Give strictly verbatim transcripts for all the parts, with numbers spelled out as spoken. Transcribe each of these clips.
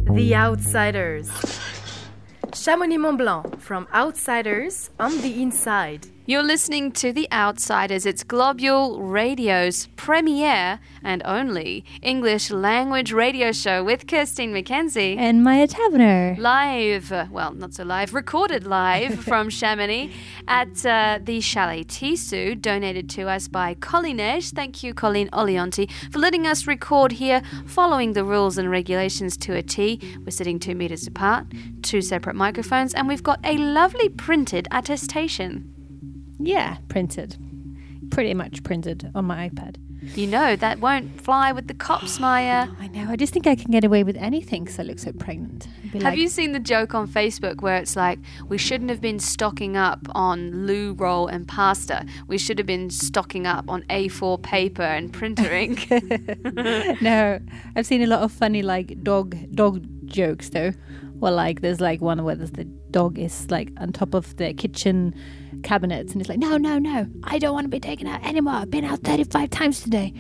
The Outsiders. Chamonix Mont Blanc, from outsiders on the inside. You're listening to The Outsiders. It's Globule Radio's premiere and only English language radio show with Kirstine McKenzie. And Maya Taverner. Live, well, not so live, recorded live from Chamonix at uh, the Chalet Tissou, donated to us by Collineige. Thank you, Colleen Olianti, for letting us record here, following the rules and regulations to a T. We're sitting two meters apart, two separate microphones, and we've got a lovely printed attestation. Yeah, printed. Pretty much printed on my iPad. You know, that won't fly with the cops, Maya. I know. I just think I can get away with anything because I look so pregnant. Have like, you seen the joke on Facebook where it's like, we shouldn't have been stocking up on loo roll and pasta. We should have been stocking up on A four paper and printer ink. No, I've seen a lot of funny like dog dog jokes though. Well, like there's like one where there's the dog is like on top of the kitchen cabinets and it's like, no, no, no, I don't want to be taken out anymore. I've been out thirty-five times today.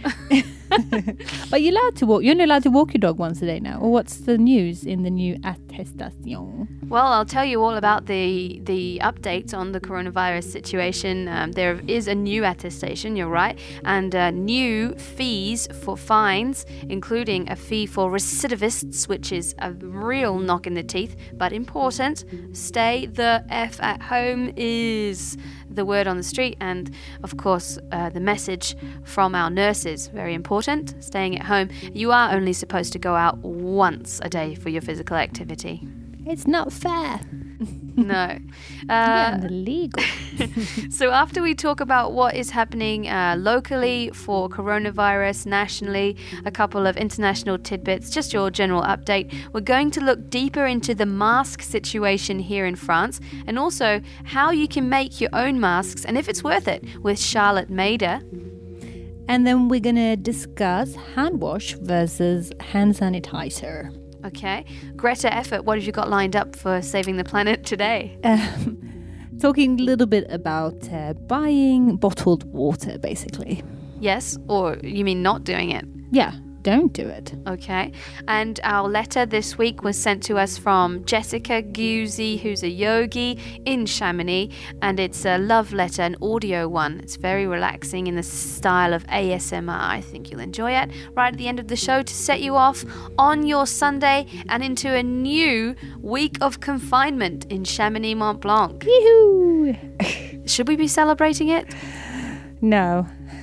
But you're allowed to walk. You're only allowed to walk your dog once a day now. Or what's the news in the new attestation? Well, I'll tell you all about the the updates on the coronavirus situation. Um, there is a new attestation, you're right, and uh, new fees for fines, including a fee for recidivists, which is a real knock in the teeth, but important. Stay the F at home is the word on the street, and of course uh, the message from our nurses, very important, staying at home. You are only supposed to go out once a day for your physical activity. It's not fair. No. Uh, yeah, and illegal. So after we talk about what is happening uh, locally for coronavirus, nationally, a couple of international tidbits, just your general update, we're going to look deeper into the mask situation here in France and also how you can make your own masks and if it's worth it with Charlotte Mader. And then we're going to discuss hand wash versus hand sanitizer. Okay. Greta Effort, what have you got lined up for saving the planet today? Um, talking a little bit about uh, buying bottled water, basically. Yes, or you mean not doing it? Yeah, don't do it. Okay. And our letter this week was sent to us from Jessica Guzzi, who's a yogi in Chamonix, and it's a love letter, an audio one. It's very relaxing in the style of A S M R. I think you'll enjoy it right at the end of the show to set you off on your Sunday and into a new week of confinement in Chamonix Mont Blanc. Yoo-hoo! Should we be celebrating it? No.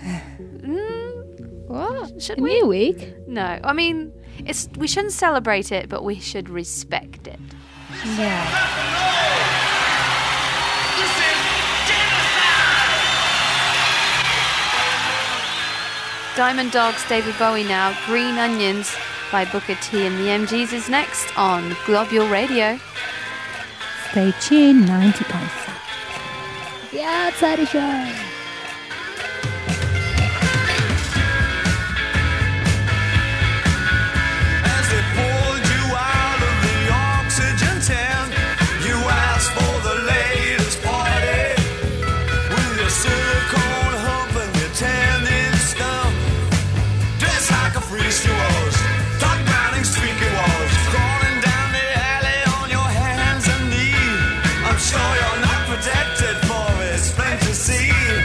What? Should a we? New week? No. I mean, it's we shouldn't celebrate it, but we should respect it. Yeah. This is genocide! Diamond Dogs, David Bowie now. Green Onions by Booker T and the M Gs is next on Globule Radio. Stay tuned, ninety point five. The Outsider Show. Sure you're not protected for his fantasy.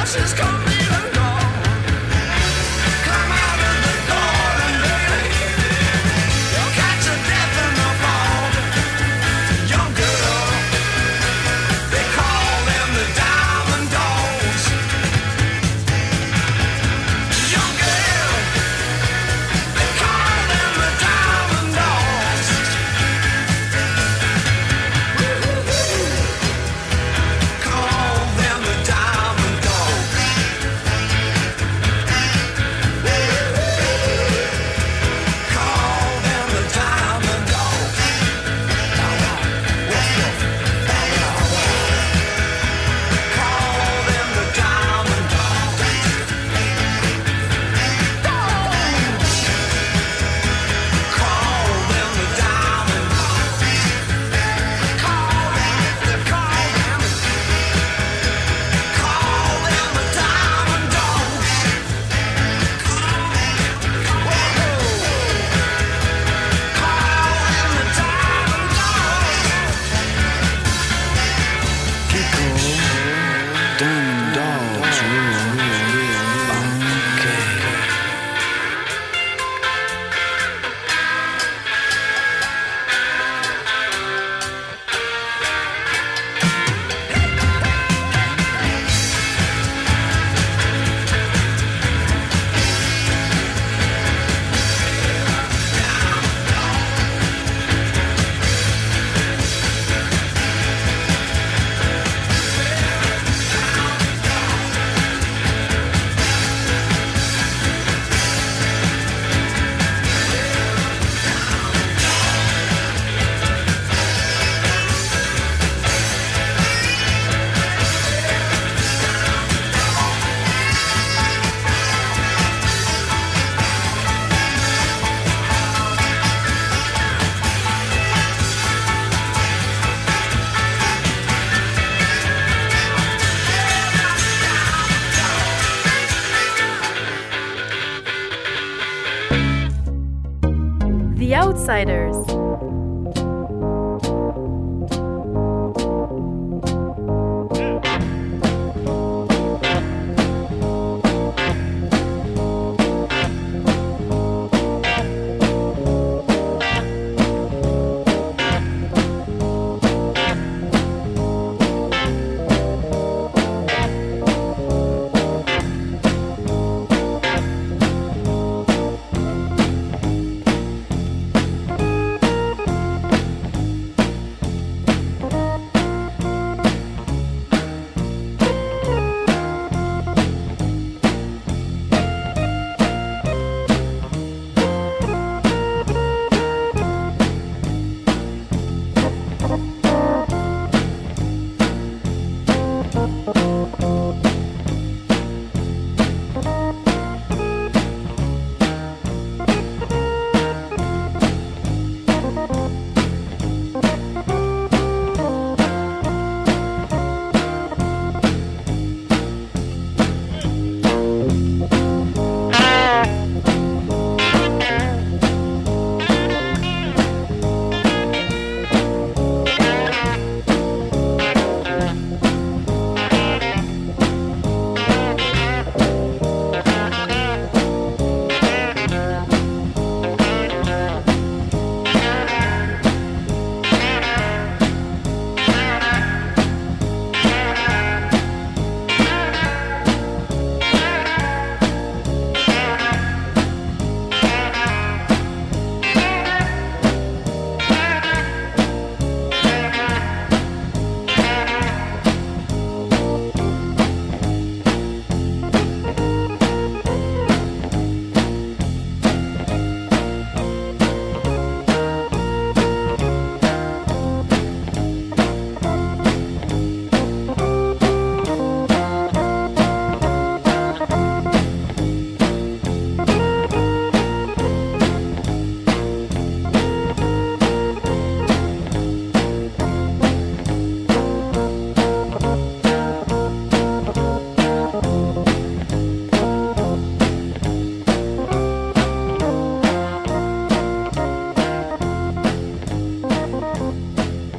Ashes coming and gone. Come out of the garden, baby. You'll catch a death in the fall. Young girl, they call them the Diamond Dogs. Young girl, they call them the Diamond Dogs. Call them the Diamond Dogs. Call them the Diamond Dogs. Call them the Diamond Dogs. Call them the Diamond Dogs. Call them, call them, call them the Diamond Dogs. Call them, whoa, call them the Diamond Dogs. Kiko, Diamond Dogs, real, real, real, okay. The Outsiders.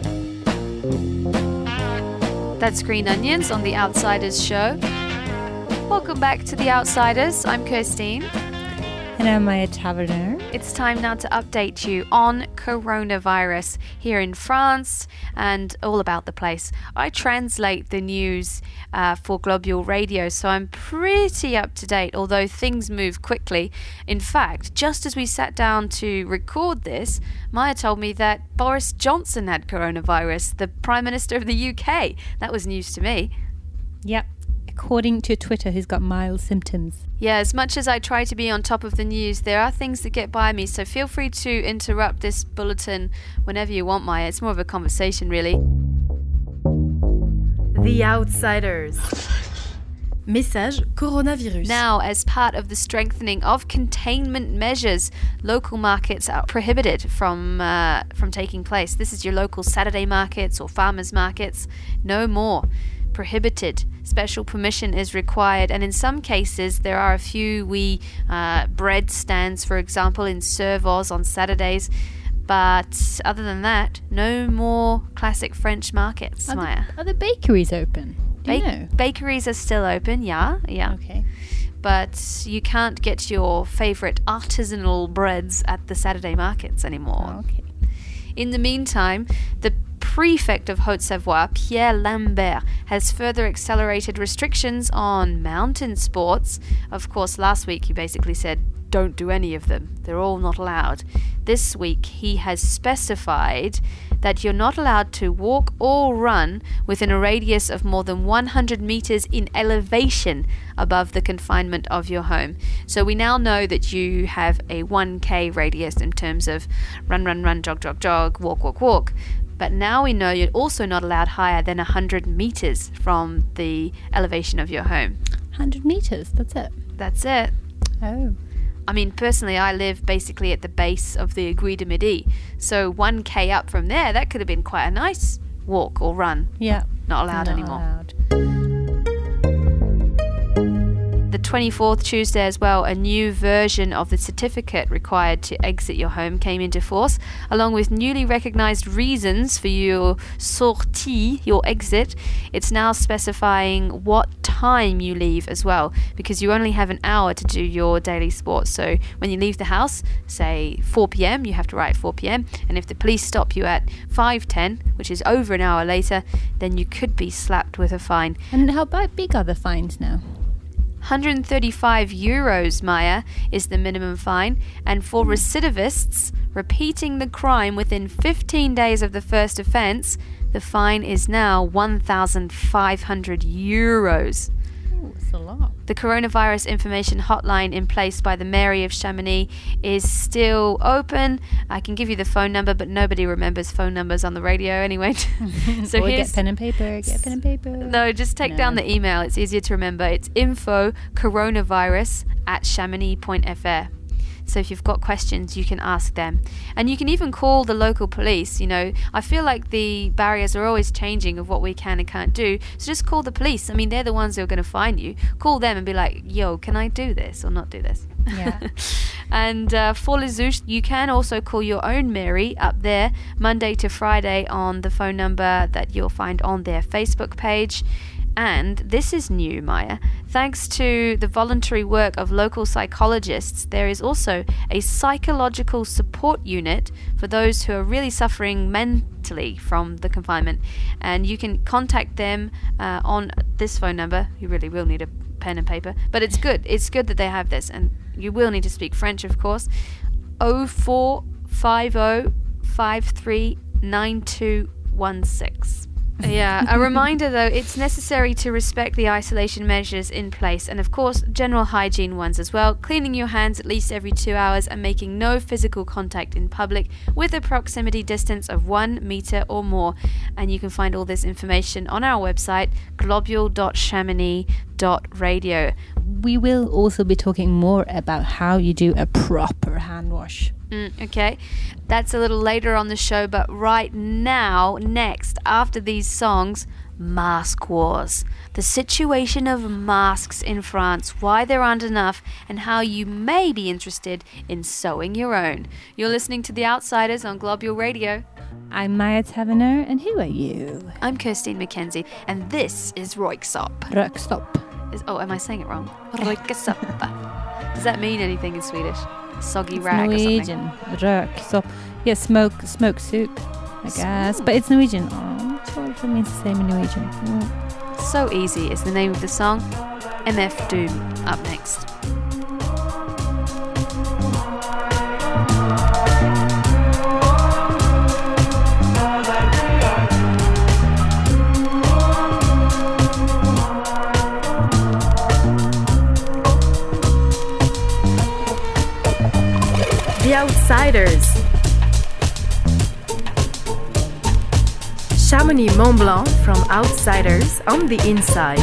That's Green Onions on the Outsiders show. Welcome back to The Outsiders. I'm Kirstine. And I'm Maya Taverner. It's time now to update you on coronavirus here in France and all about the place. I translate the news uh, for Globule Radio, so I'm pretty up to date, although things move quickly. In fact, just as we sat down to record this, Maya told me that Boris Johnson had coronavirus, the Prime Minister of the U K. That was news to me. Yep. According to Twitter, he's got mild symptoms. Yeah, as much as I try to be on top of the news, there are things that get by me, so feel free to interrupt this bulletin whenever you want, Maya. It's more of a conversation, really. The Outsiders. Message coronavirus. Now, as part of the strengthening of containment measures, local markets are prohibited from uh, from taking place. This is your local Saturday markets or farmers markets. No more. Prohibited. Special permission is required, and in some cases there are a few wee uh, bread stands, for example, in Servoz on Saturdays. But other than that, no more classic French markets, Are Maya. the, are the bakeries open? Do you Ba- know? Bakeries are still open, yeah, yeah. Okay. But you can't get your favorite artisanal breads at the Saturday markets anymore. Okay. In the meantime, the prefect of Haute-Savoie, Pierre Lambert, has further accelerated restrictions on mountain sports. Of course, last week he basically said, don't do any of them. They're all not allowed. This week he has specified that you're not allowed to walk or run within a radius of more than one hundred meters in elevation above the confinement of your home. So we now know that you have a one K radius in terms of run, run, run, jog, jog, jog, walk, walk, walk. But now we know you're also not allowed higher than one hundred meters from the elevation of your home. one hundred meters, that's it. That's it. Oh. I mean, personally, I live basically at the base of the Aiguille de Midi. So one K up from there, that could have been quite a nice walk or run. Yeah. Not allowed Not anymore. allowed. The twenty-fourth, Tuesday as well, a new version of the certificate required to exit your home came into force, along with newly recognized reasons for your sortie, your exit. It's now specifying what time you leave as well, because you only have an hour to do your daily sports. So when you leave the house, say four p.m., you have to write four p.m, and if the police stop you at five ten, which is over an hour later, then you could be slapped with a fine. And how about big are the fines now? one hundred thirty-five euros, Maya, is the minimum fine, and for recidivists repeating the crime within fifteen days of the first offence, the fine is now one thousand five hundred euros. Oh, it's a lot. The coronavirus information hotline in place by the Mairie of Chamonix is still open. I can give you the phone number, but nobody remembers phone numbers on the radio anyway. So or here's get pen and paper, get pen and paper. No, just take No. down the email. It's easier to remember. It's info coronavirus at chamonix.fr. So if you've got questions, you can ask them. And you can even call the local police. You know, I feel like the barriers are always changing of what we can and can't do. So just call the police. I mean, they're the ones who are going to find you. Call them and be like, yo, can I do this or not do this? Yeah. And uh, for Les Ouches, you can also call your own Mairie up there Monday to Friday on the phone number that you'll find on their Facebook page. And this is new, Maya. Thanks to the voluntary work of local psychologists, there is also a psychological support unit for those who are really suffering mentally from the confinement. And you can contact them uh, on this phone number. You really will need a pen and paper, but it's good. It's good that they have this, and you will need to speak French, of course. oh four five oh five three nine two one six. Yeah, a reminder though, it's necessary to respect the isolation measures in place, and of course general hygiene ones as well, cleaning your hands at least every two hours and making no physical contact in public with a proximity distance of one meter or more. And you can find all this information on our website globule dot chamonix dot radio. We will also be talking more about how you do a proper hand wash. Mm, okay, that's a little later on the show, but right now, next, after these songs, Mask Wars. The situation of masks in France, why there aren't enough, and how you may be interested in sewing your own. You're listening to The Outsiders on Globule Radio. I'm Maya Taverner, and who are you? I'm Kirstine McKenzie, and this is Royksop. Rökstopp. Is, oh, am I saying it wrong? Röyksopp. Does that mean anything in Swedish? Soggy It's rag or something? Norwegian. Röyksopp. Yeah, smoke, smoke soup, I guess. But it's Norwegian. Oh, it's hard for me to say in Norwegian. Mm. So Easy is the name of the song. M F Doom up next. The Outsiders. Chamonix Mont Blanc from Outsiders on the Inside.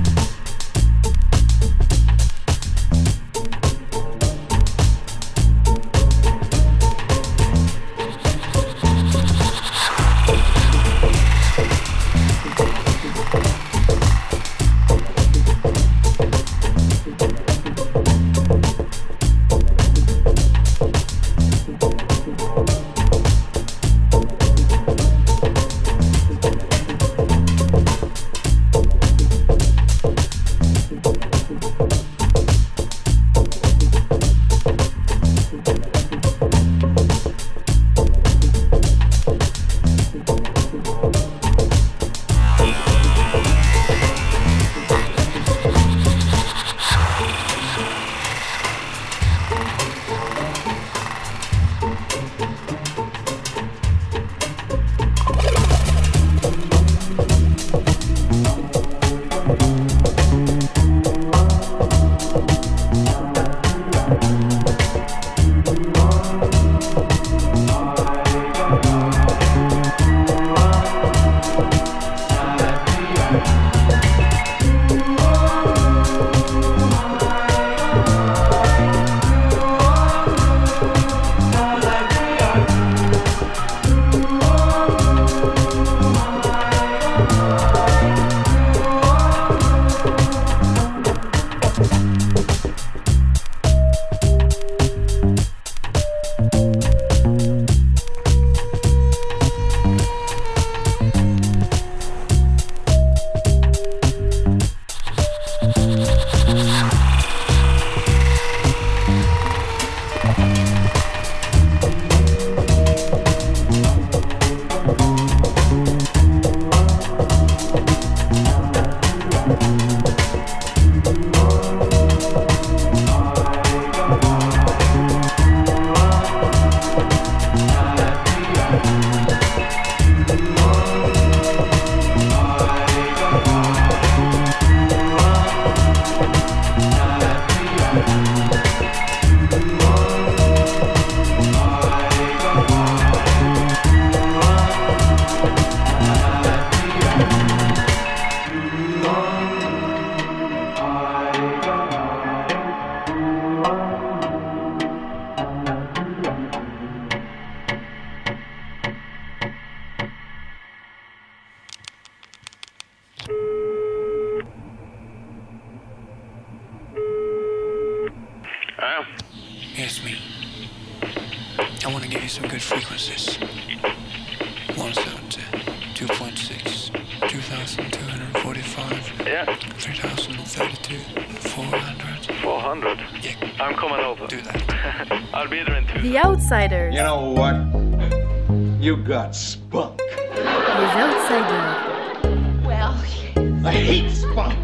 Yes, me. I want to give you some good frequencies. one seventy, two point six, two thousand two hundred forty-five, Yeah, three thousand thirty-two, four hundred. four hundred. Yeah, I'm coming over. do that. I'll be there in two. The Outsiders. You know what? You got spunk. Les Outsiders. I hate spunk.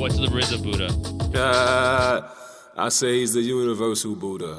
What's the RZA Buddha? Uh, I say he's the universal Buddha.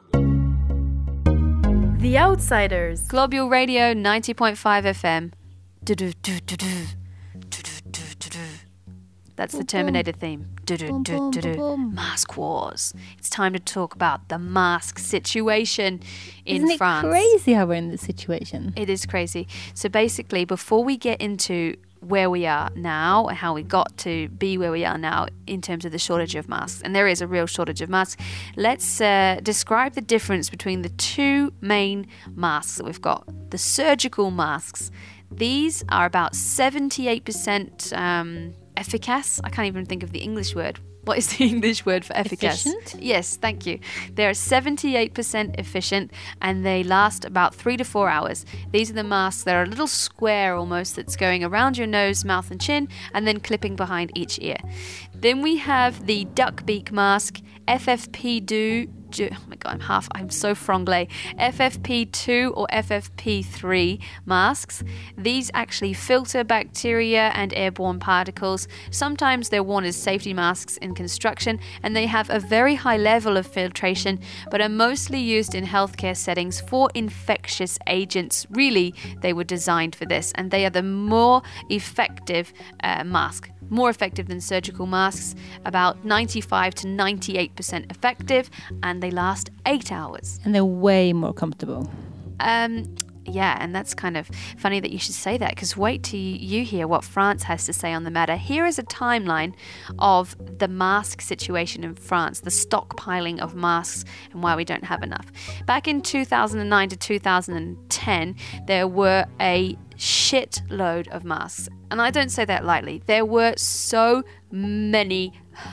The Outsiders. Globule Radio ninety point five F M. Du-du-du-du-du. Du-du-du-du-du. That's the Terminator theme. Du-du-du-du-du. Mask wars. It's time to talk about the mask situation in Isn't it France. crazy how we're in this situation? It is crazy. So basically, before we get into where we are now and how we got to be where we are now in terms of the shortage of masks, and there is a real shortage of masks, let's uh, describe the difference between the two main masks that we've got. The surgical masks. These are about seventy-eight percent um, efficace. I can't even think of the English word. What is the English word for efficace? Efficient? Yes, thank you. They're seventy-eight percent efficient and they last about three to four hours. These are the masks that are a little square almost that's going around your nose, mouth and chin and then clipping behind each ear. Then we have the duck beak mask, F F P two. Oh my god, I'm half, I'm so franglais. F F P two or F F P three masks. These actually filter bacteria and airborne particles. Sometimes they're worn as safety masks in construction and they have a very high level of filtration, but are mostly used in healthcare settings for infectious agents. Really, they were designed for this and they are the more effective uh, mask. More effective than surgical masks, about ninety-five to ninety-eight percent effective, and they last eight hours. And they're way more comfortable. Um, yeah, and that's kind of funny that you should say that, because wait till you hear what France has to say on the matter. Here is a timeline of the mask situation in France, the stockpiling of masks and why we don't have enough. Back in two thousand nine to two thousand ten, there were a shitload of masks. And I don't say that lightly. There were so many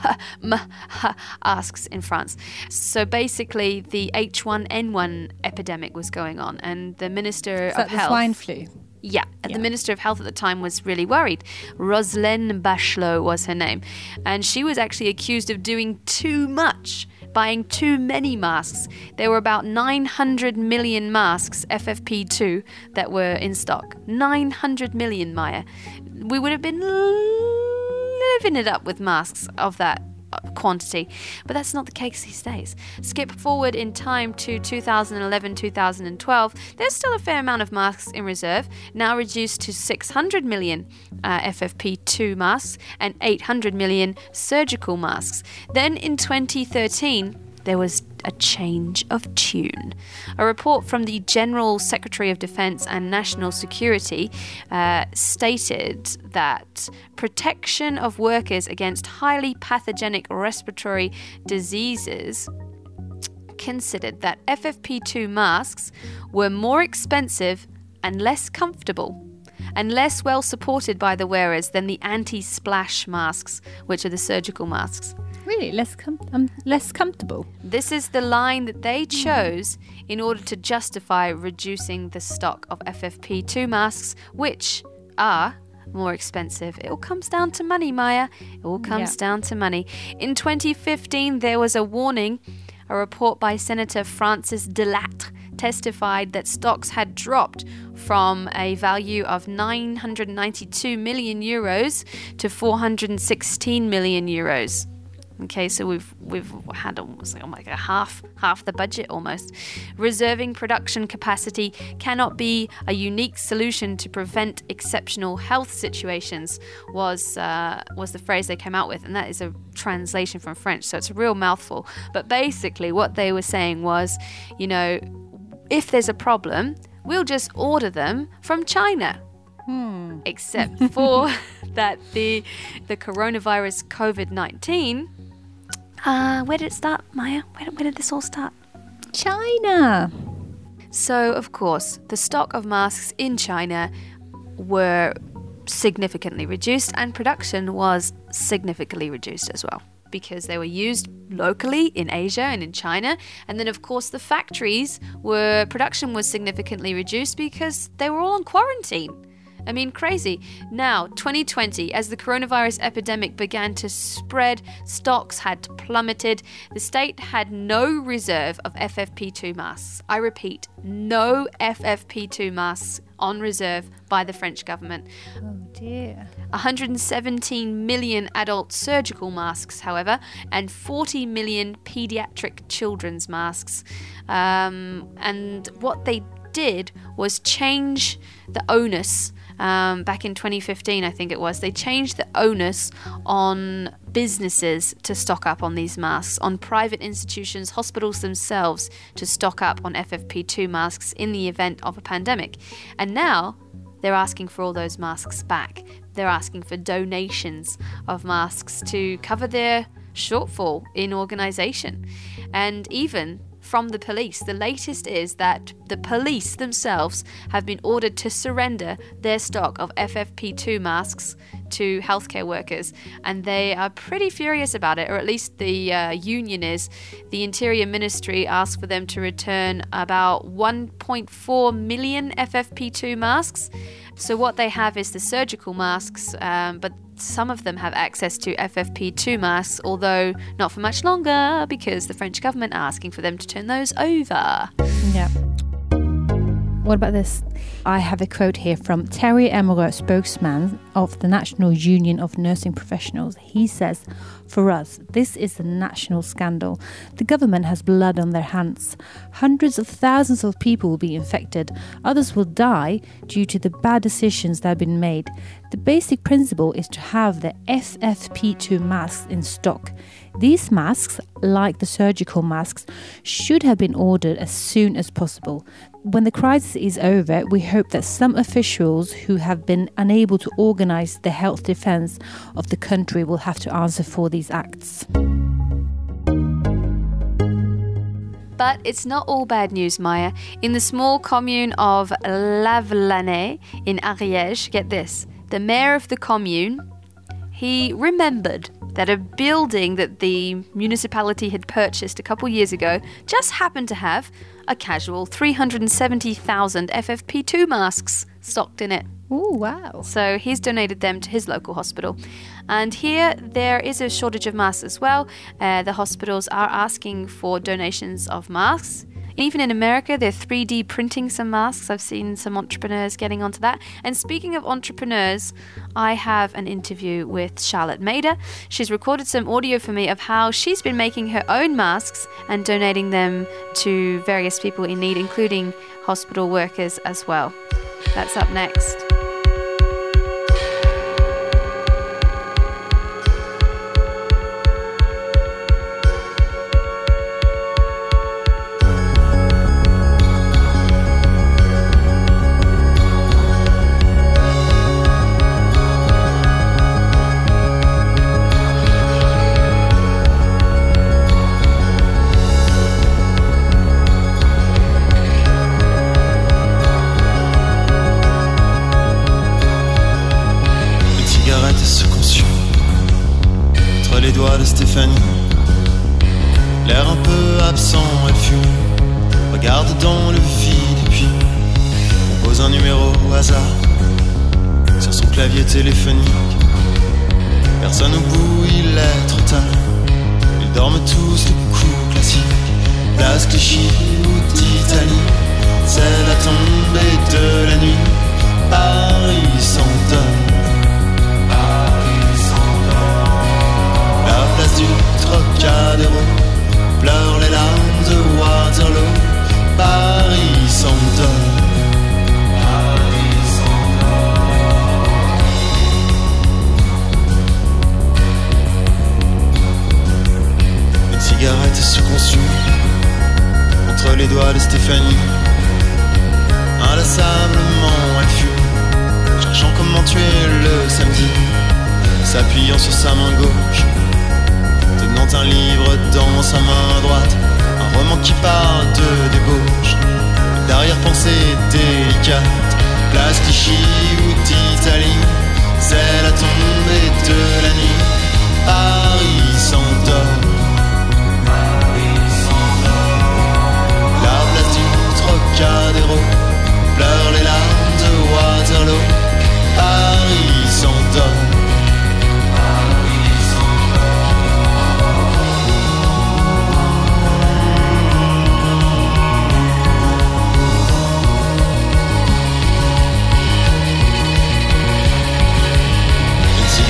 masks in France. So basically, the H one N one epidemic was going on, and the Minister Is of that the Health... swine flu? Yeah, and Yeah. the Minister of Health at the time was really worried. Roselyne Bachelot was her name. And she was actually accused of doing too much, buying too many masks. There were about nine hundred million masks, F F P two, that were in stock. nine hundred million, Maya. We would have been living it up with masks of that quantity, but that's not the case these days. Skip forward in time to two thousand eleven to two thousand twelve, there's still a fair amount of masks in reserve, now reduced to six hundred million uh, F F P two masks and eight hundred million surgical masks. Then in twenty thirteen, there was a change of tune. A report from the General Secretary of Defense and National Security uh, stated that protection of workers against highly pathogenic respiratory diseases considered that F F P two masks were more expensive and less comfortable and less well supported by the wearers than the anti-splash masks, which are the surgical masks. Really, less com- um, less comfortable. This is the line that they chose in order to justify reducing the stock of F F P two masks, which are more expensive. It all comes down to money, Maya. It all comes Yeah. down to money. In twenty fifteen, there was a warning. A report by Senator Francis Delattre testified that stocks had dropped from a value of nine hundred ninety-two million euros to four hundred sixteen million euros. Okay, so we've we've had almost like, oh my God, half half the budget almost. Reserving production capacity cannot be a unique solution to prevent exceptional health situations, was uh, was the phrase they came out with, and that is a translation from French, so it's a real mouthful. But basically, what they were saying was, you know, if there's a problem, we'll just order them from China. Hmm. Except for that the the coronavirus COVID nineteen. Uh, where did it start, Maya? Where, where did this all start? China. So, of course, the stock of masks in China were significantly reduced and production was significantly reduced as well, because they were used locally in Asia and in China. And then, of course, the factories were, production was significantly reduced because they were all on quarantine. I mean, crazy. Now, twenty twenty, as the coronavirus epidemic began to spread, stocks had plummeted. The state had no reserve of F F P two masks. I repeat, no F F P two masks on reserve by the French government. Oh dear. one hundred seventeen million adult surgical masks, however, and forty million pediatric children's masks. Um, and what they did was change the onus. Um, back in twenty fifteen, I think it was, they changed the onus on businesses to stock up on these masks, on private institutions, hospitals themselves to stock up on F F P two masks in the event of a pandemic. And now they're asking for all those masks back. They're asking for donations of masks to cover their shortfall in organisation. And even from the police, the latest is that the police themselves have been ordered to surrender their stock of F F P two masks to healthcare workers, and they are pretty furious about it, or at least the uh, union is. The Interior Ministry asked for them to return about one point four million F F P two masks. So what they have is the surgical masks, um, but some of them have access to F F P two masks, although not for much longer, because the French government are asking for them to turn those over. Yeah. What about this? I have a quote here from Thierry Emereux, spokesman of the National Union of Nursing Professionals. He says, "For us, this is a national scandal. The government has blood on their hands. Hundreds of thousands of people will be infected. Others will die due to the bad decisions that have been made. The basic principle is to have the F F P two masks in stock. These masks, like the surgical masks, should have been ordered as soon as possible. When the crisis is over, we hope that some officials who have been unable to organize the health defense of the country will have to answer for these acts." But it's not all bad news, Maya. In the small commune of Lavelanet in Ariège, get this, the mayor of the commune, he remembered that a building that the municipality had purchased a couple years ago just happened to have a casual three hundred seventy thousand F F P two masks stocked in it. Oh, wow. So he's donated them to his local hospital. And here there is a shortage of masks as well. Uh, the hospitals are asking for donations of masks. Even in America, they're three D printing some masks. I've seen some entrepreneurs getting onto that. And speaking of entrepreneurs, I have an interview with Charlotte Mader. She's recorded some audio for me of how she's been making her own masks and donating them to various people in need, including hospital workers as well. That's up next. De Stéphanie, l'air un peu absent, elle fume, regarde dans le vide et puis compose un numéro au hasard sur son clavier téléphonique. Personne au bout, il est trop tard, ils dorment tous le coup classique. Place Clichy ou d'Italie, c'est la tombée de la nuit. Paris s'endort. La place du Trocadéro pleure les larmes de Waterloo. Paris s'endort. Paris s'endort. Une cigarette se consume entre les doigts de Stéphanie. Inlassablement elle fume, cherchant comment tuer le samedi, s'appuyant sur sa main gauche, tenant un livre dans sa main droite, un roman qui part de débauche, une arrière-pensée délicate. Place Clichy ou d'Italie, c'est la tombée de la nuit. Paris s'endort. Paris s'endort. La place du Trocadéro pleure les larmes de Waterloo.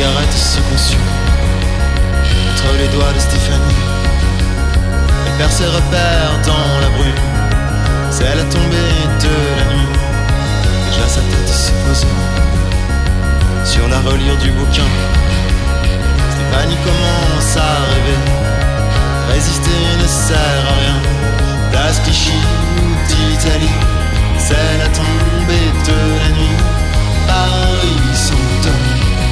cigarette se consume entre les doigts de Stéphanie. Elle perd ses repères dans la brume, c'est la tombée de la nuit. Déjà sa tête se posait sur la reliure du bouquin. Stéphanie commence à rêver, résister ne sert à rien. Place Clichy ou d'Italie, c'est la tombée de la nuit. Paris s'endort.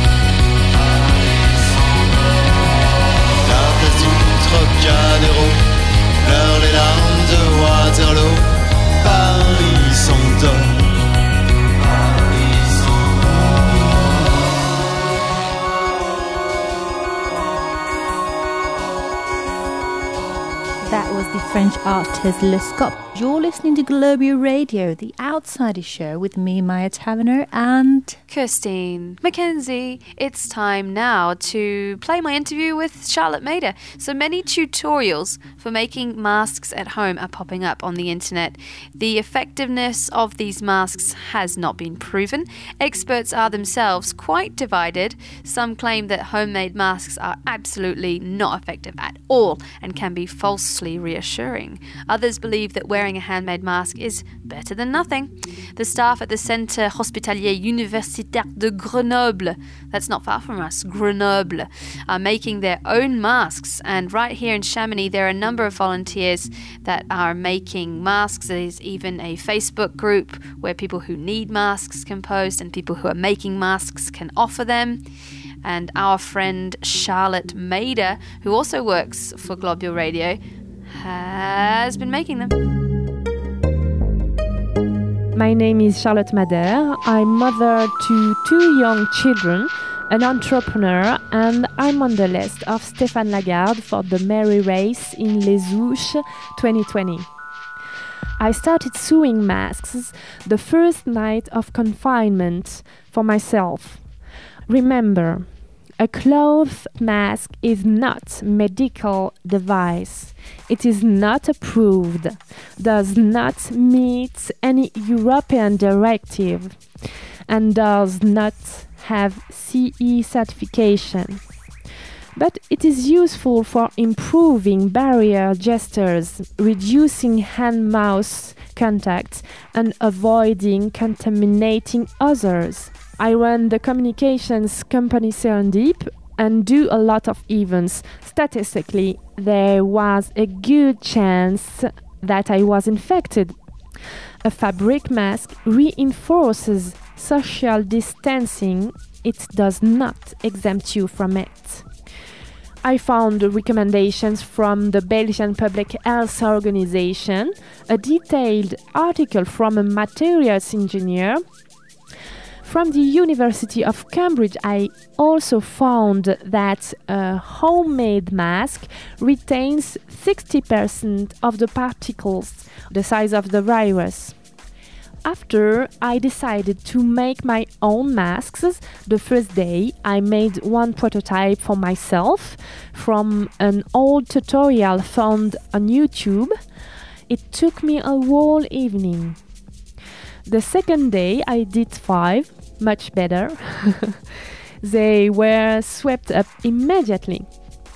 La place du Trocadéro pleure les larmes de Waterloo. Paris s'endort. That was the French artist Le Scop. You're listening to Globio Radio, the Outsider Show, with me, Maya Taverner, and Kirstine Mackenzie. It's time now to play my interview with Charlotte Mader. So many tutorials for making masks at home are popping up on the internet. The effectiveness of these masks has not been proven. Experts are themselves quite divided. Some claim that homemade masks are absolutely not effective at all and can be falsely reassuring. Others believe that wearing a handmade mask is better than nothing. The staff at the Centre Hospitalier Universitaire de Grenoble, that's not far from us, Grenoble, are making their own masks. And right here in Chamonix, there are a number of volunteers that are making masks. There's even a Facebook group where people who need masks can post and people who are making masks can offer them. And our friend Charlotte Mader, who also works for Globio Radio, has been making them. My name is Charlotte Mader. I'm mother to two young children, an entrepreneur, and I'm on the list of Stéphane Lagarde for the Mary Race in Les Ouches twenty twenty. I started sewing masks the first night of confinement for myself. Remember, a cloth mask is not a medical device. It is not approved, does not meet any European directive, and does not have C E certification. But it is useful for improving barrier gestures, reducing hand-mouth contact, and avoiding contaminating others. I run the communications company Serendip and do a lot of events. Statistically, there was a good chance that I was infected. A fabric mask reinforces social distancing. It does not exempt you from it. I found recommendations from the Belgian Public Health Organization, a detailed article from a materials engineer. From the University of Cambridge, I also found that a homemade mask retains sixty percent of the particles, the size of the virus. After I decided to make my own masks, the first day I made one prototype for myself from an old tutorial found on YouTube. It took me a whole evening. The second day I did five, much better. They were swept up immediately.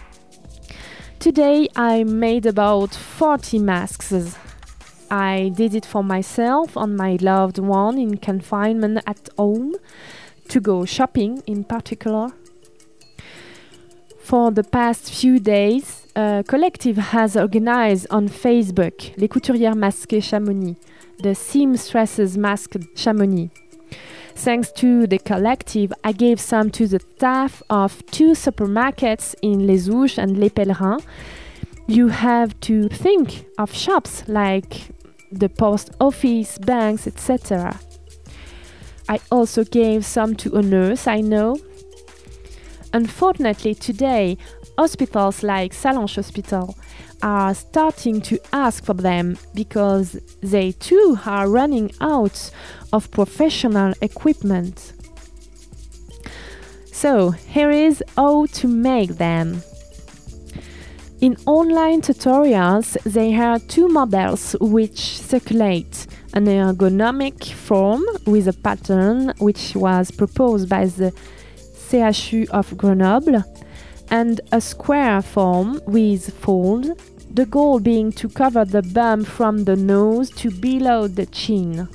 Today I made about forty masks. I did it for myself and my loved one in confinement at home, to go shopping in particular. For the past few days, a collective has organized on Facebook Les Couturières Masquées Chamonix, the seamstresses masked Chamonix. Thanks to the collective, I gave some to the staff of two supermarkets in Les Ouches and Les Pèlerins. You have to think of shops like the post office, banks, et cetera. I also gave some to a nurse I know. Unfortunately, today, hospitals like Salanches Hospital are starting to ask for them because they too are running out of professional equipment. So, here is how to make them. In online tutorials, there are two models which circulate: an ergonomic form with a pattern which was proposed by the C H U of Grenoble, and a square form with fold, the goal being to cover the bump from the nose to below the chin.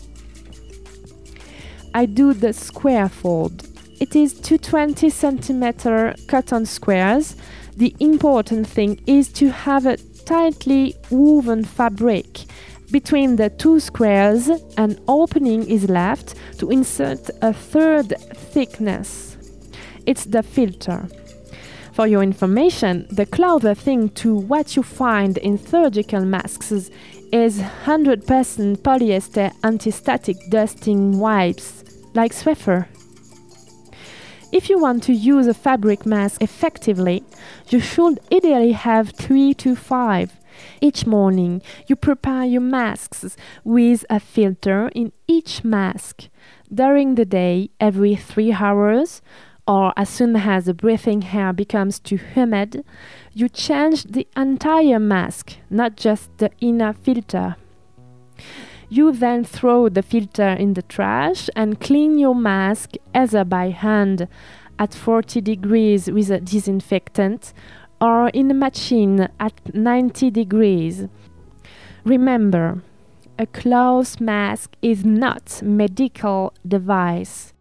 I do the square fold. It is two hundred twenty centimeter cotton squares. The important thing is to have a tightly woven fabric. Between the two squares, an opening is left to insert a third thickness. It's the filter. For your information, the closer thing to what you find in surgical masks is one hundred percent polyester anti-static dusting wipes, like Swiffer. If you want to use a fabric mask effectively, you should ideally have three to five. Each morning, you prepare your masks with a filter in each mask. During the day, every three hours, or as soon as the breathing air becomes too humid, you change the entire mask, not just the inner filter. You then throw the filter in the trash and clean your mask either by hand at forty degrees with a disinfectant or in a machine at ninety degrees. Remember, a cloth mask is not a medical device.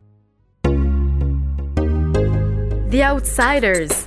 The Outsiders.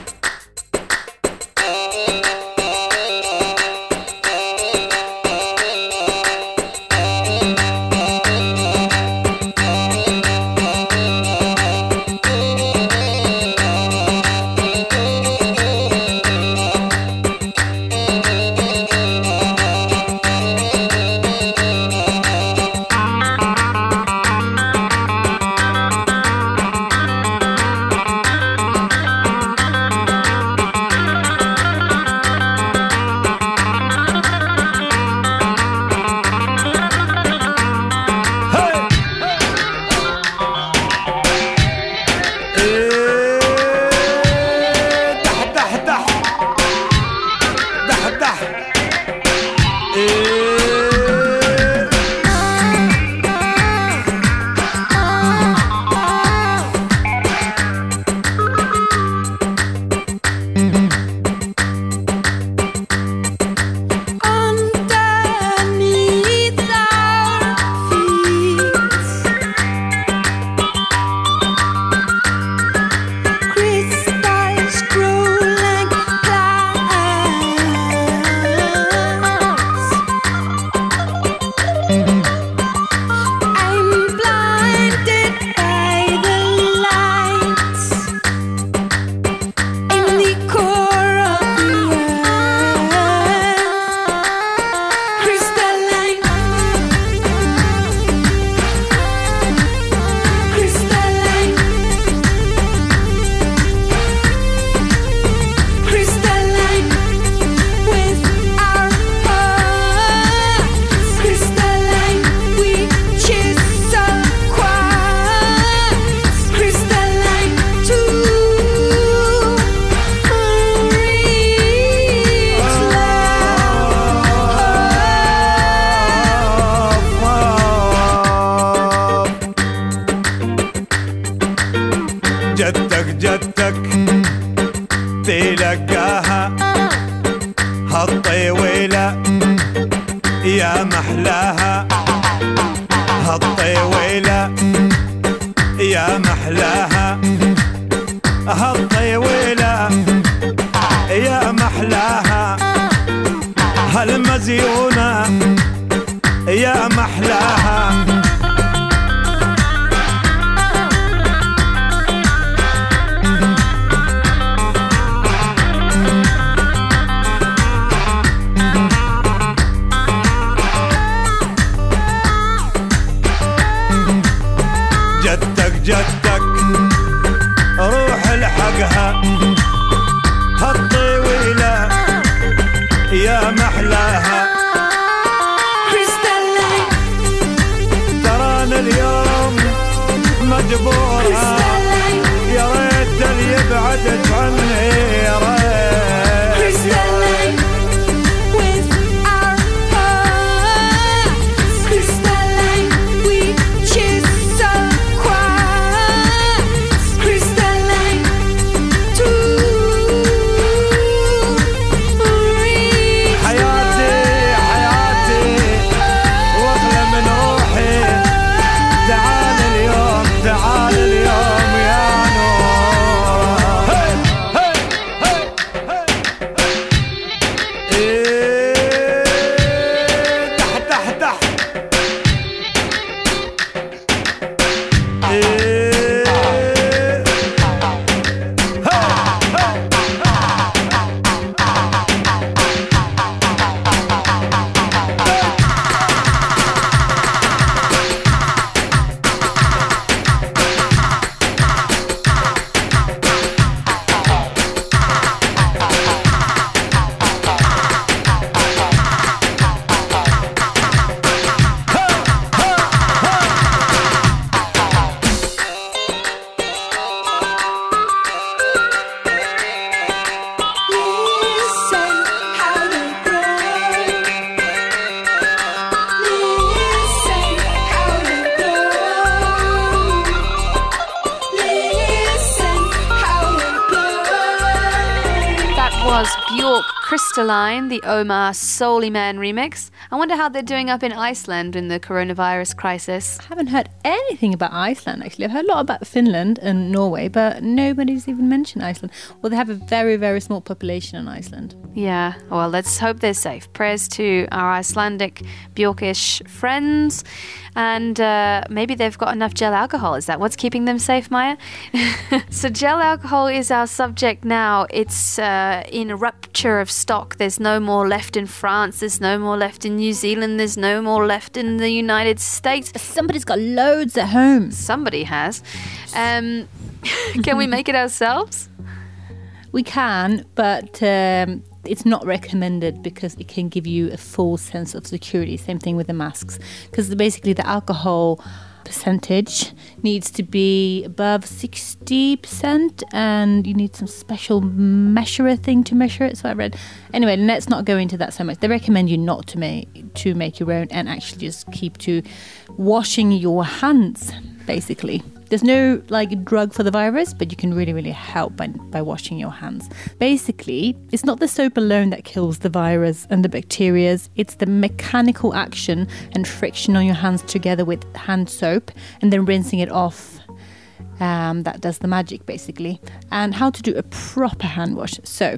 جدك جدك تلقاها هالطويلة يا محلاها هالطويلة يا محلاها هالطويلة يا محلاها هالمزيونة يا محلاها جدك جدك روح الحقها هالطويلة يا محلاها ترانا اليوم مجبورة يا ريت اللي يبعدك عني يا ريت يا ريت Crystalline was Bjork Crystalline, the Omar Soully Man remix. I wonder how they're doing up in Iceland in the coronavirus crisis. I haven't heard anything about Iceland, actually. I've heard a lot about Finland and Norway, but nobody's even mentioned Iceland. Well, they have a very, very small population in Iceland. Yeah, well, let's hope they're safe. Prayers to our Icelandic Bjorkish friends. And uh, maybe they've got enough gel alcohol. Is that what's keeping them safe, Maya? So gel alcohol is our subject now. It's uh, in a rupture of stock. There's no more left in France. There's no more left in New Zealand. There's no more left in the United States. Somebody's got loads at home. Somebody has. Um, can we make it ourselves? We can, but um, it's not recommended because it can give you a false sense of security. Same thing with the masks. Because basically the alcohol percentage needs to be above sixty percent and you need some special measurer thing to measure it. So I read. Anyway, let's not go into that so much. They recommend you not to make, to make your own and actually just keep to washing your hands, basically. There's no like drug for the virus, but you can really, really help by, by washing your hands. Basically, it's not the soap alone that kills the virus and the bacteria. It's the mechanical action and friction on your hands together with hand soap and then rinsing it off. Um, that does the magic, basically. And how to do a proper hand wash. So,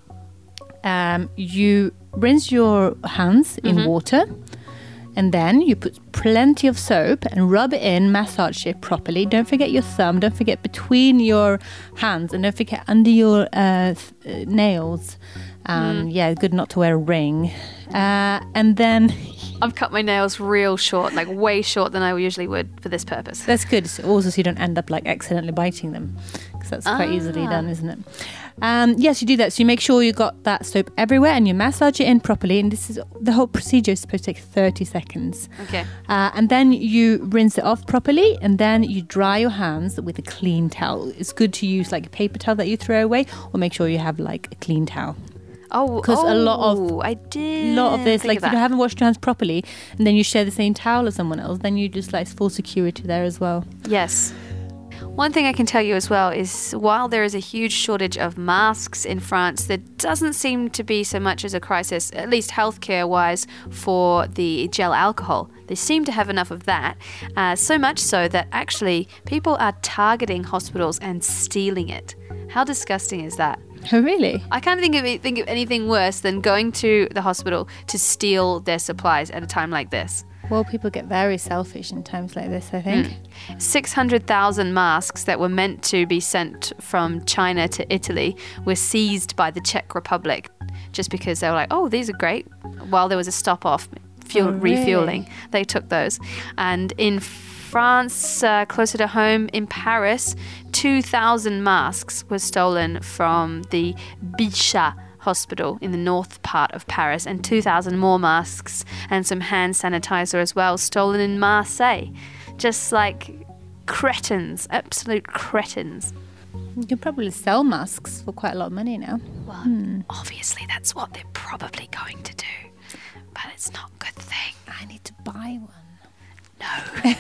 um, you rinse your hands in Mm-hmm. water. And then you put plenty of soap and rub it in, massage it properly. Don't forget your thumb. Don't forget between your hands. And don't forget under your uh, th- nails. Um, mm. Yeah, good not to wear a ring. Uh, and then... I've cut my nails real short, like way short than I usually would for this purpose. That's good. So also so you don't end up like accidentally biting them. Because that's quite ah. easily done, isn't it? Um, yes, you do that. So you make sure you got that soap everywhere and you massage it in properly. And this is the whole procedure is supposed to take thirty seconds. Okay. Uh, and then you rinse it off properly and then you dry your hands with a clean towel. It's good to use like a paper towel that you throw away or make sure you have like a clean towel. Oh, because oh, a lot of I did lot of this, think like of if you that. haven't washed your hands properly, and then you share the same towel as someone else, then you just like full security there as well. Yes. One thing I can tell you as well is while there is a huge shortage of masks in France, there doesn't seem to be so much as a crisis, at least healthcare wise, for the gel alcohol. They seem to have enough of that, uh, so much so that actually people are targeting hospitals and stealing it. How disgusting is that? Oh, really? I can't think of think of anything worse than going to the hospital to steal their supplies at a time like this. Well, people get very selfish in times like this, I think. Mm. six hundred thousand masks that were meant to be sent from China to Italy were seized by the Czech Republic just because they were like, oh, these are great. While there was a stop-off fuel Oh, really? refueling, they took those. And in France, uh, closer to home, in Paris, two thousand masks were stolen from the Bichat hospital in the north part of Paris, and two thousand more masks and some hand sanitizer as well stolen in Marseille. Just like cretins, absolute cretins. You can probably sell masks for quite a lot of money now. Well, Hmm. obviously that's what they're probably going to do, but it's not a good thing. I need to buy one. No.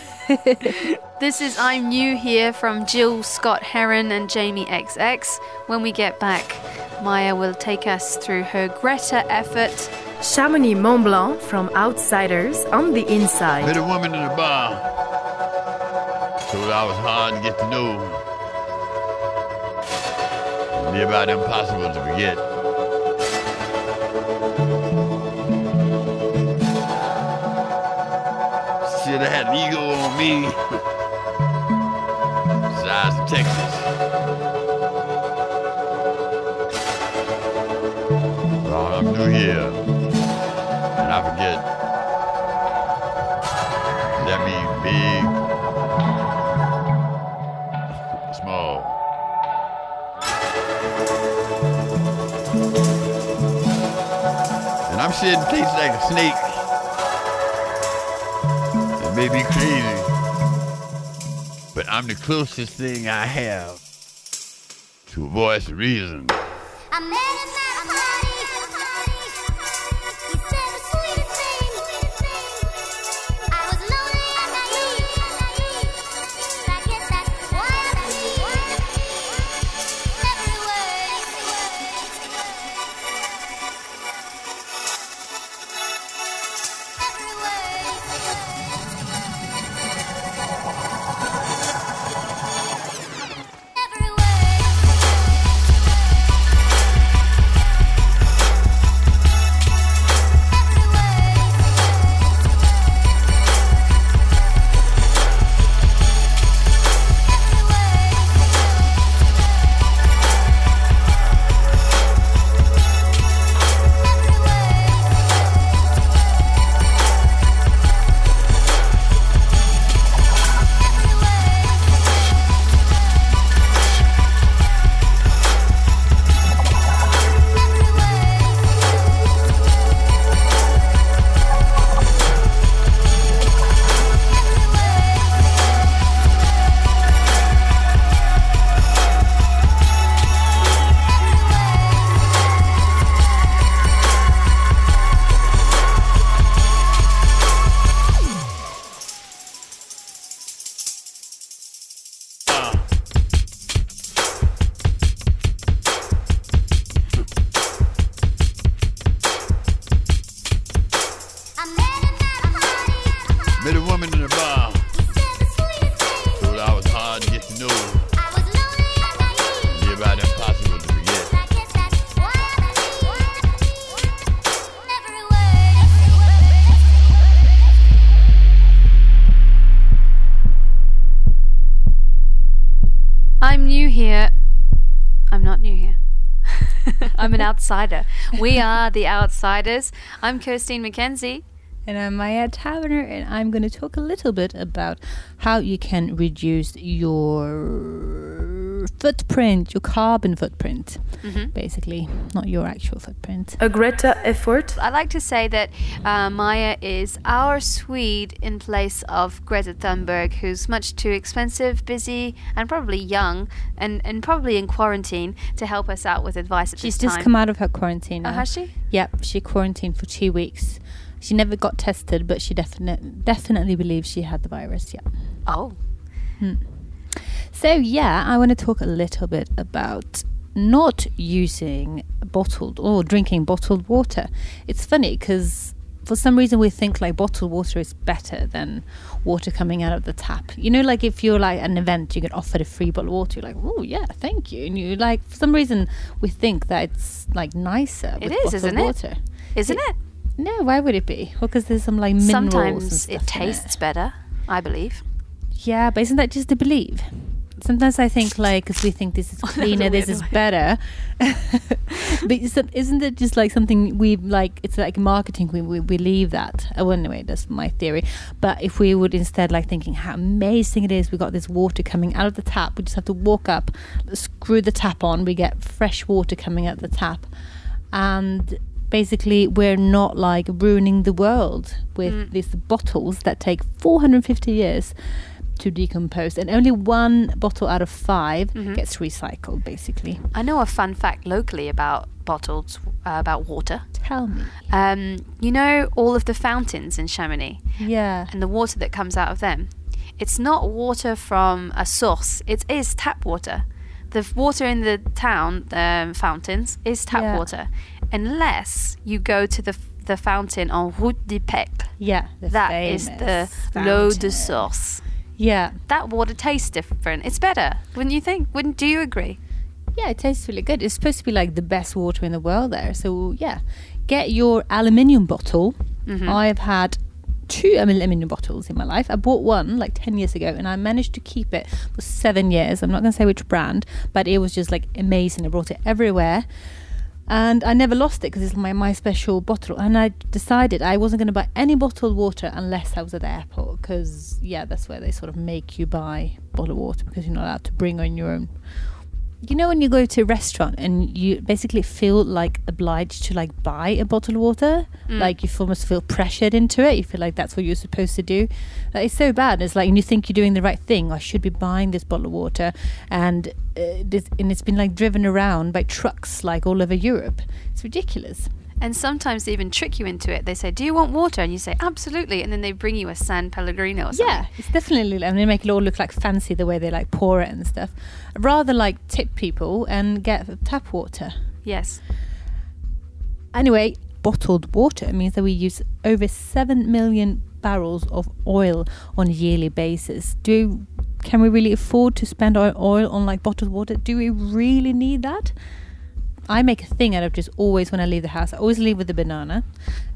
This is I'm New Here from Jill Scott Heron and Jamie X X. When we get back, Maya will take us through her Greta effort. Chamonix Mont Blanc from Outsiders on the Inside. Met a woman in a bar. Told her I was hard to get to know. It'd be about impossible to forget. Should have had an ego on me. Size of Texas. Oh, I'm new here. And I forget. That means big, small. And I'm sitting tastes like a snake. It may be crazy, but I'm the closest thing I have to a voice of reason. I met him at a party. He said the sweetest thing. I was lonely and naive. I guess that's why I believe every word he said. woman in the bar. Told her I was hard to get to know. Near about impossible to forget. I'm new here. I'm not new here. I'm an outsider. We are the outsiders. I'm Kirstine McKenzie. And I'm Maya Taverner, and I'm going to talk a little bit about how you can reduce your footprint, your carbon footprint, Mhm. basically, not your actual footprint. A Greta effort. I like to say that uh, Maya is our Swede in place of Greta Thunberg, who's much too expensive, busy, and probably young, and, and probably in quarantine to help us out with advice at She's this just time. come out of her quarantine Oh, now. has she? Yep, she quarantined for two weeks. She never got tested, but she definitely definitely believes she had the virus. Yeah. Oh. Hmm. So yeah, I want to talk a little bit about not using bottled or drinking bottled water. It's funny because for some reason we think like bottled water is better than water coming out of the tap. You know, like if you're like at an event, you get offered a free bottle of water. You're like, oh yeah, thank you. And you like for some reason we think that it's like nicer. It with is, bottled isn't it? water. Isn't it? No, why would it be? Well, because there's some like minerals and Sometimes stuff it in tastes better, I believe. Yeah, but isn't that just a belief? Sometimes I think like, because we think this is cleaner, this is better. But isn't isn't it just like something we like, it's like marketing, we, we believe that. Oh, anyway, that's my theory. But if we would instead like thinking how amazing it is, we got this water coming out of the tap, we just have to walk up, screw the tap on, we get fresh water coming out the tap. And basically we're not like ruining the world with Mm. these bottles that take four hundred fifty years to decompose, and only one bottle out of five Mhm. gets recycled basically. I know a fun fact locally about bottled, uh, about water. Tell me. Um, you know all of the fountains in Chamonix Yeah. and the water that comes out of them? It's not water from a source, it is tap water. The f- water in the town um, fountains is tap Yeah. water, unless you go to the f- the fountain on Route du Pecq. Yeah, the That is the famous l'eau de fountain. source. Yeah. That water tastes different. It's better, wouldn't you think? Wouldn't? Do you agree? Yeah, it tastes really good. It's supposed to be like the best water in the world there. So yeah, get your aluminium bottle. Mhm. I've had two aluminium bottles in my life. I bought one like ten years ago and I managed to keep it for seven years. I'm not going to say which brand, but it was just like amazing. I brought it everywhere. And I never lost it because it's my, my special bottle. And I decided I wasn't going to buy any bottled water unless I was at the airport. Because, yeah, that's where they sort of make you buy bottled water because you're not allowed to bring on your own. You know when you go to a restaurant and you basically feel like obliged to like buy a bottle of water? Mm. Like you almost feel pressured into it. You feel like that's what you're supposed to do. Like, it's so bad. It's like, and you think you're doing the right thing. I should be buying this bottle of water. And, uh, this, and it's been like driven around by trucks like all over Europe. It's ridiculous. And sometimes they even trick you into it. They say, "Do you want water?" And you say, "Absolutely." And then they bring you a San Pellegrino or something. Yeah, it's definitely, and they make it all look like fancy the way they like pour it and stuff. I'd rather like tip people and get tap water. Yes. Anyway, bottled water means that we use over seven million barrels of oil on a yearly basis. Do can we really afford to spend our oil on like bottled water? Do we really need that? I make a thing out of just always when I leave the house. I always leave with a banana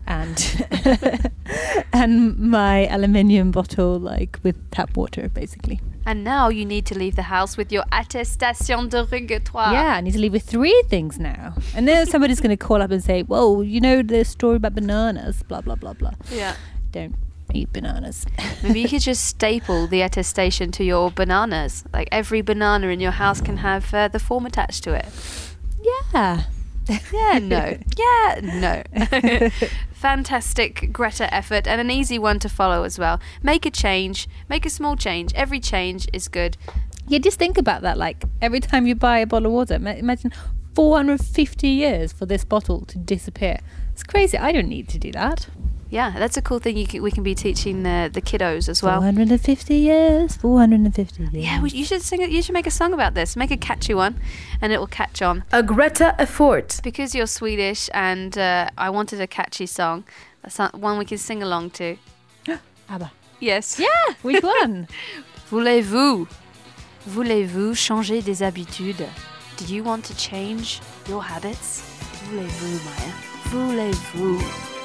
and and my aluminium bottle like with tap water basically. And now you need to leave the house with your attestation de réguetoire. Yeah, I need to leave with three things now. And then somebody's going to call up and say, whoa, you know the story about bananas, blah, blah, blah, blah. Yeah. Don't eat bananas. Maybe you could just staple the attestation to your bananas. Like every banana in your house can have uh, the form attached to it. Yeah. Yeah, no. Yeah, no. Fantastic Greta effort and an easy one to follow as well. Make a change. Make a small change. Every change is good. Yeah, just think about that. Like every time you buy a bottle of water, ma- imagine four hundred fifty years for this bottle to disappear. It's crazy. I don't need to do that. Yeah, that's a cool thing you can, we can be teaching the, the kiddos as well. four hundred fifty years. four hundred fifty years. Yeah, we, you should sing it. You should make a song about this. Make a catchy one, and it will catch on. A Greta effort. Because you're Swedish, and uh, I wanted a catchy song, a so- one we can sing along to. ABBA. Yes. Yeah, which one? Voulez-vous? Voulez-vous changer des habitudes? Do you want to change your habits? Voulez-vous, Maya? Voulez-vous?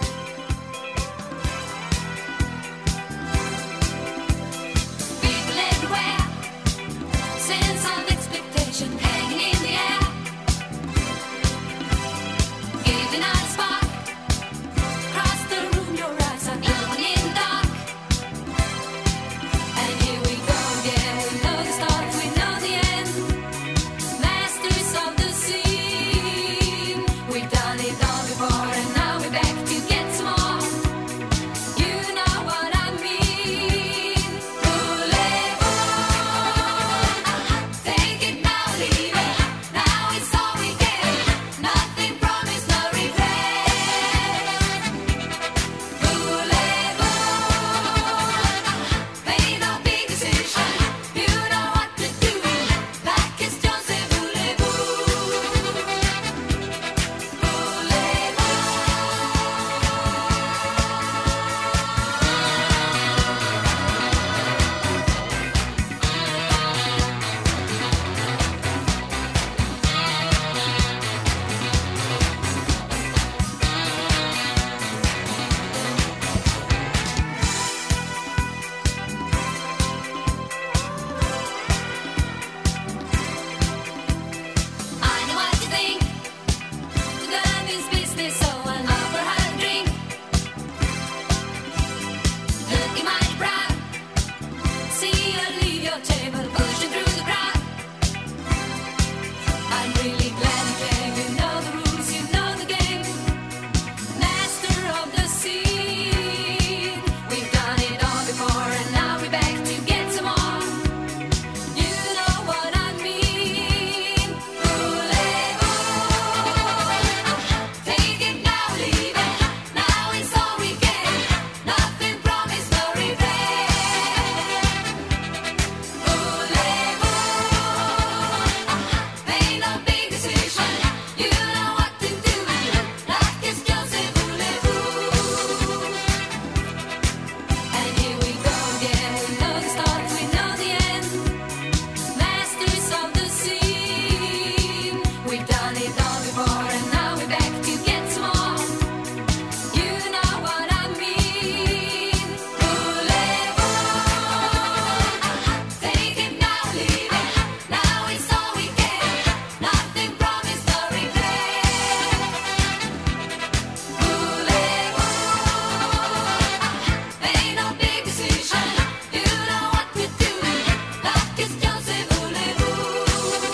People everywhere, sense of expectation hanging in the air. Giving out a spark, across the room your eyes are glowing in the dark. And here we go again, we know the start, we know the end. Masters of the scene, we've done it all before and now we're back to get some more. You know what I mean. Take it now, leave it. Now it's all we get. Nothing promised, no regret. Made a big decision. You know what to do. Like it's just a I know what you think. Love is business, so I'll offer her a drink. Looking mighty proud. See you leave your table, pushing through the crowd. I'm really glad you came. You know the rules, you know the game. Master of the scene. We've done it all before, and now we're back to get some more. You know what I mean. Take it now, leave it. Now it's all we get. Nothing promised, no regret. Made a big decision. You know what to do. Like it's just a voulez-vous. And here we go again. We know the start, we know the end. Masters of the scene. We've done it all before, and now we're back to get some more. You know what I mean. Take it now, leave it. Now it's all we get. Nothing promised, no regret. Made a big decision. You know what to do. Like it's just a voulez-vous.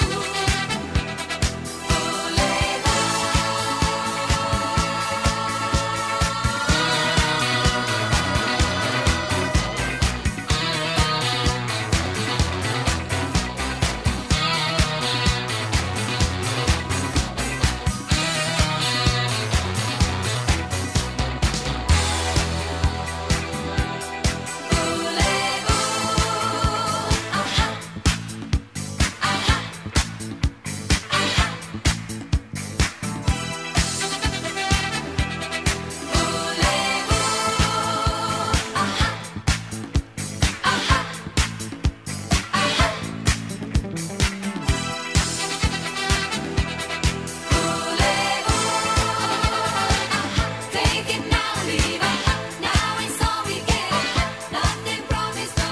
Take it now, leave it. Now it's all we get. Nothing promised, no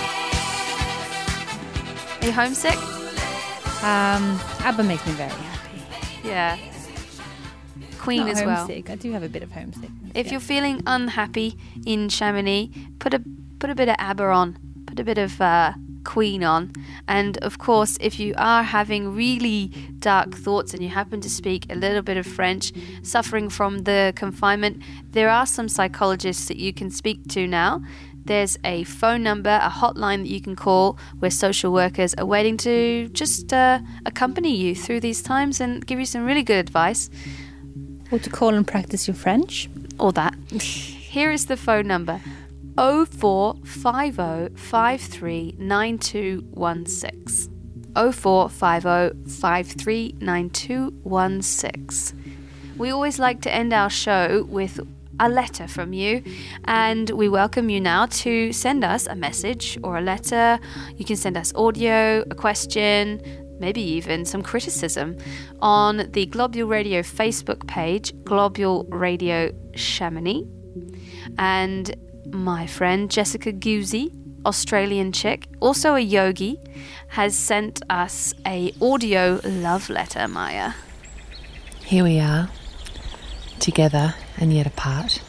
regret. Are you homesick? Um, ABBA makes me very happy. Yeah. Queen Not as well. homesick. I do have a bit of homesickness. If yeah. you're feeling unhappy in Chamonix, put a put a bit of ABBA on, put a bit of uh, Queen on, and of course, if you are having really dark thoughts and you happen to speak a little bit of French, suffering from the confinement, there are some psychologists that you can speak to now. There's a phone number, a hotline that you can call where social workers are waiting to just uh, accompany you through these times and give you some really good advice. Or to call and practice your French. Or that. Here is the phone number. oh four five oh five three nine two one six. oh four five oh five three nine two one six. We always like to end our show with a letter from you, and we welcome you now to send us a message or a letter. You can send us audio, a question, maybe even some criticism on the Globule Radio Facebook page, Globule Radio Chamonix. And my friend Jessica Guzzi, Australian chick, also a yogi, has sent us a audio love letter, Maya. Here we are, together and yet apart,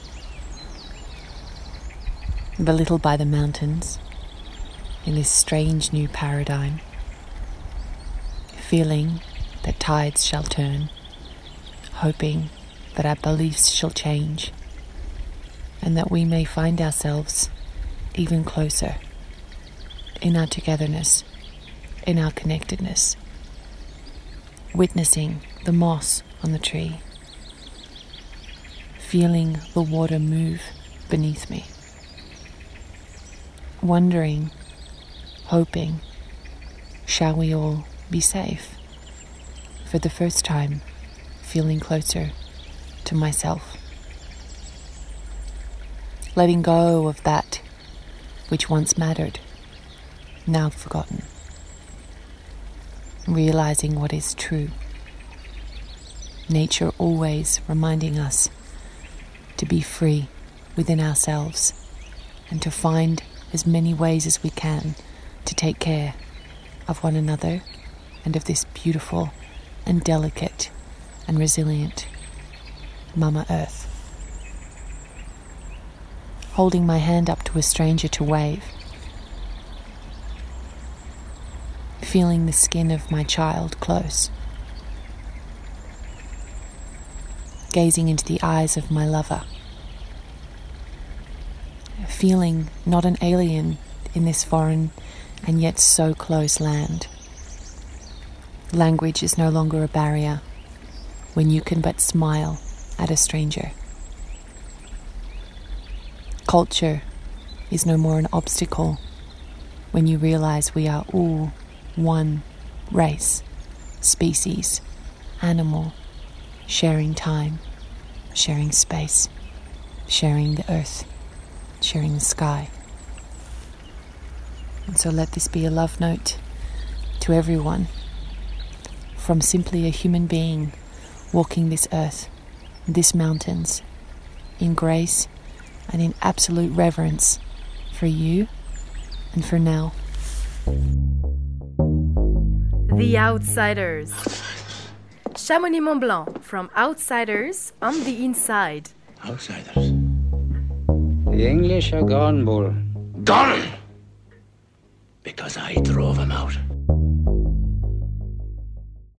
belittled by the mountains in this strange new paradigm, feeling that tides shall turn, hoping that our beliefs shall change, and that we may find ourselves even closer in our togetherness, in our connectedness, witnessing the moss on the tree, feeling the water move beneath me, wondering, hoping, shall we all be safe? For the first time, feeling closer to myself, letting go of that which once mattered, now forgotten, realizing what is true. Nature always reminding us to be free within ourselves and to find as many ways as we can to take care of one another and of this beautiful and delicate and resilient Mama Earth. Holding my hand up to a stranger to wave, feeling the skin of my child close, gazing into the eyes of my lover, feeling not an alien in this foreign and yet so close land. Language is no longer a barrier when you can but smile at a stranger. Culture is no more an obstacle when you realize we are all one race, species, animal, sharing time, sharing space, sharing the earth, sharing the sky. And so let this be a love note to everyone, from simply a human being walking this earth, these mountains, in grace and in absolute reverence for you and for now. The Outsiders. Chamonix Mont Blanc from Outsiders on the Inside. Outsiders. The English are gone, Bull. Gone! Because I drove them out.